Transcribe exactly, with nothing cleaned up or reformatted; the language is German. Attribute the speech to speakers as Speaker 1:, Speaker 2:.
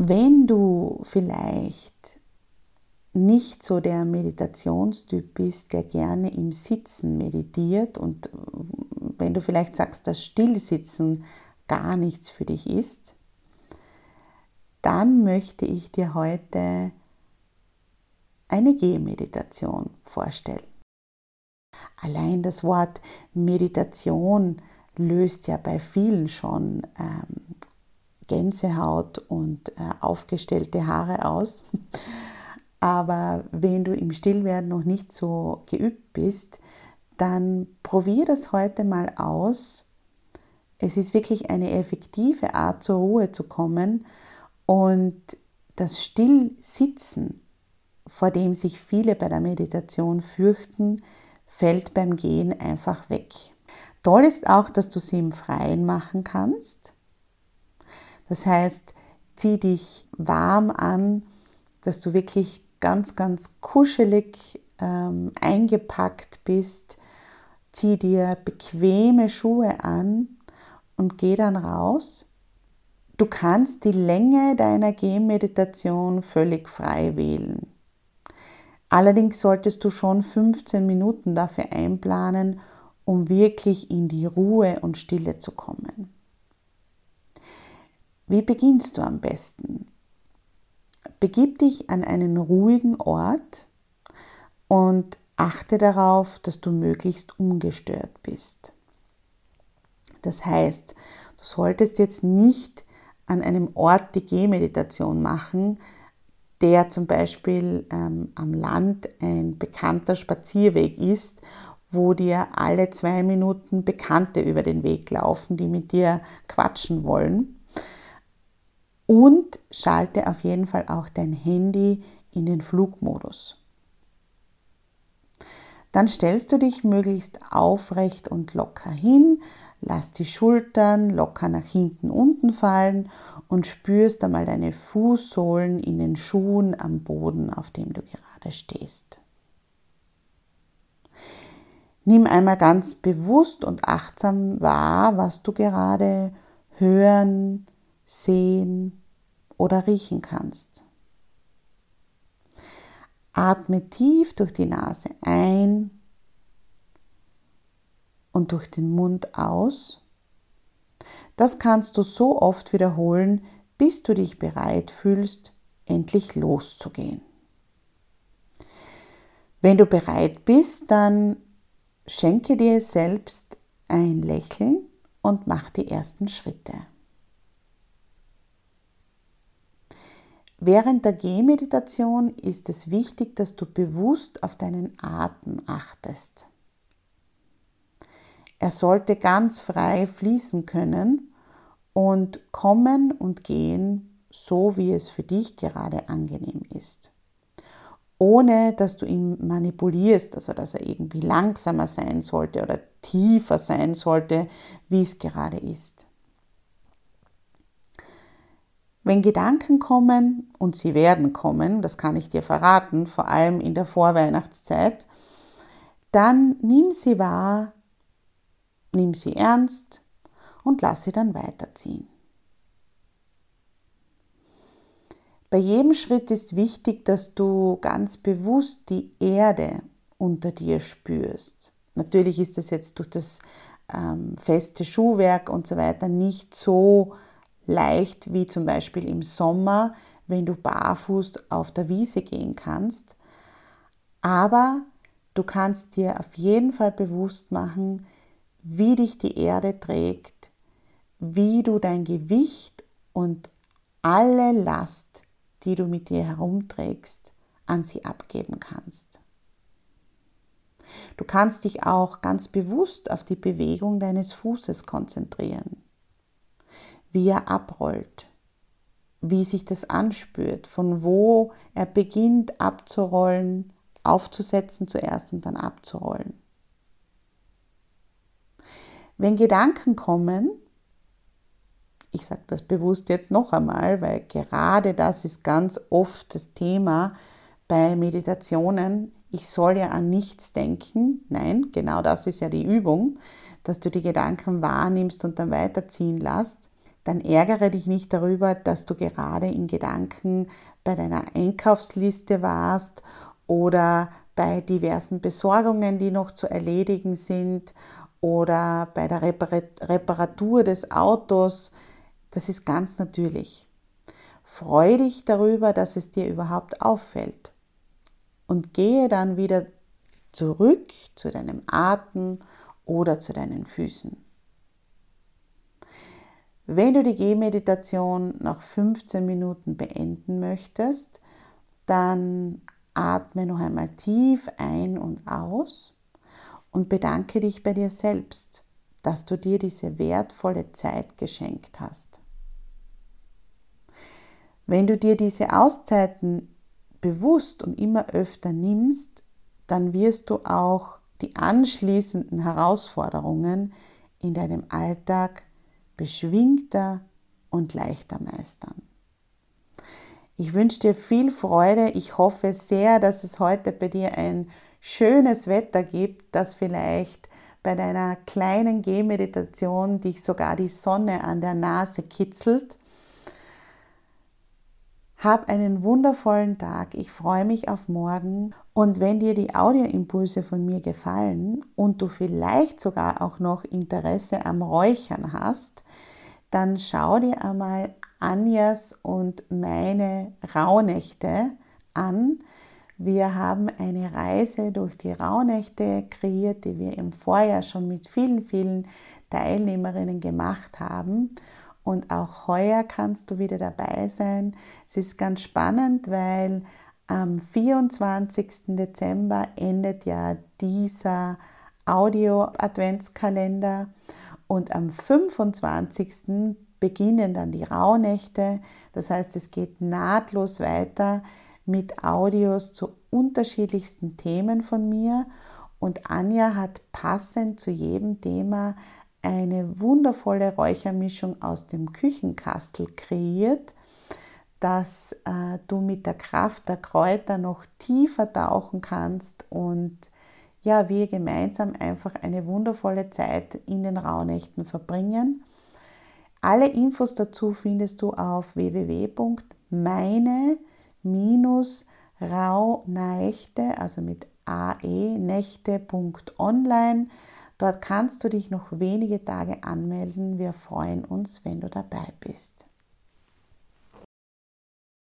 Speaker 1: Wenn du vielleicht nicht so der Meditationstyp bist, der gerne im Sitzen meditiert und wenn du vielleicht sagst, dass Stillsitzen gar nichts für dich ist, dann möchte ich dir heute eine Gehmeditation vorstellen. Allein das Wort Meditation löst ja bei vielen schon ähm, Gänsehaut und äh, aufgestellte Haare aus. Aber wenn du im Stillwerden noch nicht so geübt bist, dann probier das heute mal aus. Es ist wirklich eine effektive Art, zur Ruhe zu kommen und das Stillsitzen, vor dem sich viele bei der Meditation fürchten, fällt beim Gehen einfach weg. Toll ist auch, dass du sie im Freien machen kannst. Das heißt, zieh dich warm an, dass du wirklich ganz, ganz kuschelig ähm, eingepackt bist. Zieh dir bequeme Schuhe an und geh dann raus. Du kannst die Länge deiner Gehmeditation völlig frei wählen. Allerdings solltest du schon fünfzehn Minuten dafür einplanen, um wirklich in die Ruhe und Stille zu kommen. Wie beginnst du am besten? Begib dich an einen ruhigen Ort und achte darauf, dass du möglichst ungestört bist. Das heißt, du solltest jetzt nicht an einem Ort die Gehmeditation machen, der zum Beispiel ähm, am Land ein bekannter Spazierweg ist, wo dir alle zwei Minuten Bekannte über den Weg laufen, die mit dir quatschen wollen. Und schalte auf jeden Fall auch dein Handy in den Flugmodus. Dann stellst du dich möglichst aufrecht und locker hin, lass die Schultern locker nach hinten unten fallen und spürst einmal deine Fußsohlen in den Schuhen am Boden, auf dem du gerade stehst. Nimm einmal ganz bewusst und achtsam wahr, was du gerade hören, sehen oder riechen kannst. Atme tief durch die Nase ein und durch den Mund aus. Das kannst du so oft wiederholen, bis du dich bereit fühlst, endlich loszugehen. Wenn du bereit bist, dann schenke dir selbst ein Lächeln und mach die ersten Schritte. Während der Gehmeditation ist es wichtig, dass du bewusst auf deinen Atem achtest. Er sollte ganz frei fließen können und kommen und gehen, so wie es für dich gerade angenehm ist. Ohne dass du ihn manipulierst, also dass er irgendwie langsamer sein sollte oder tiefer sein sollte, wie es gerade ist. Wenn Gedanken kommen, und sie werden kommen, das kann ich dir verraten, vor allem in der Vorweihnachtszeit, dann nimm sie wahr, nimm sie ernst und lass sie dann weiterziehen. Bei jedem Schritt ist wichtig, dass du ganz bewusst die Erde unter dir spürst. Natürlich ist es jetzt durch das ähm, feste Schuhwerk und so weiter nicht so leicht wie zum Beispiel im Sommer, wenn du barfuß auf der Wiese gehen kannst. Aber du kannst dir auf jeden Fall bewusst machen, wie dich die Erde trägt, wie du dein Gewicht und alle Last, die du mit dir herumträgst, an sie abgeben kannst. Du kannst dich auch ganz bewusst auf die Bewegung deines Fußes konzentrieren. Wie er abrollt, wie sich das anspürt, von wo er beginnt abzurollen, aufzusetzen zuerst und dann abzurollen. Wenn Gedanken kommen, ich sage das bewusst jetzt noch einmal, weil gerade das ist ganz oft das Thema bei Meditationen, ich soll ja an nichts denken. Nein, genau das ist ja die Übung, dass du die Gedanken wahrnimmst und dann weiterziehen lässt. dann ärgere dich nicht darüber, dass du gerade in Gedanken bei deiner Einkaufsliste warst oder bei diversen Besorgungen, die noch zu erledigen sind oder bei der Reparatur des Autos. Das ist ganz natürlich. Freue dich darüber, dass es dir überhaupt auffällt und gehe dann wieder zurück zu deinem Atem oder zu deinen Füßen. Wenn du die Gehmeditation nach fünfzehn Minuten beenden möchtest, dann atme noch einmal tief ein und aus und bedanke dich bei dir selbst, dass du dir diese wertvolle Zeit geschenkt hast. Wenn du dir diese Auszeiten bewusst und immer öfter nimmst, dann wirst du auch die anschließenden Herausforderungen in deinem Alltag beschwingter und leichter meistern. Ich wünsche dir viel Freude. Ich hoffe sehr, dass es heute bei dir ein schönes Wetter gibt, dass vielleicht bei deiner kleinen Gehmeditation dich sogar die Sonne an der Nase kitzelt. Hab einen wundervollen Tag. Ich freue mich auf morgen. Und wenn dir die Audioimpulse von mir gefallen und du vielleicht sogar auch noch Interesse am Räuchern hast, dann schau dir einmal Anjas und meine Rauhnächte an. Wir haben eine Reise durch die Rauhnächte kreiert, die wir im Vorjahr schon mit vielen, vielen Teilnehmerinnen gemacht haben. Und auch heuer kannst du wieder dabei sein. Es ist ganz spannend, weil am vierundzwanzigsten Dezember endet ja dieser Audio-Adventskalender und am fünfundzwanzigsten beginnen dann die Rauhnächte. Das heißt, es geht nahtlos weiter mit Audios zu unterschiedlichsten Themen von mir. Und Anja hat passend zu jedem Thema eine wundervolle Räuchermischung aus dem Küchenkastel kreiert, dass äh, du mit der Kraft der Kräuter noch tiefer tauchen kannst und ja, wir gemeinsam einfach eine wundervolle Zeit in den Rauhnächten verbringen. Alle Infos dazu findest du auf w w w punkt meine Rauhnächte, also mit ae, nächte punkt online. Dort kannst du dich noch wenige Tage anmelden. Wir freuen uns, wenn du dabei bist.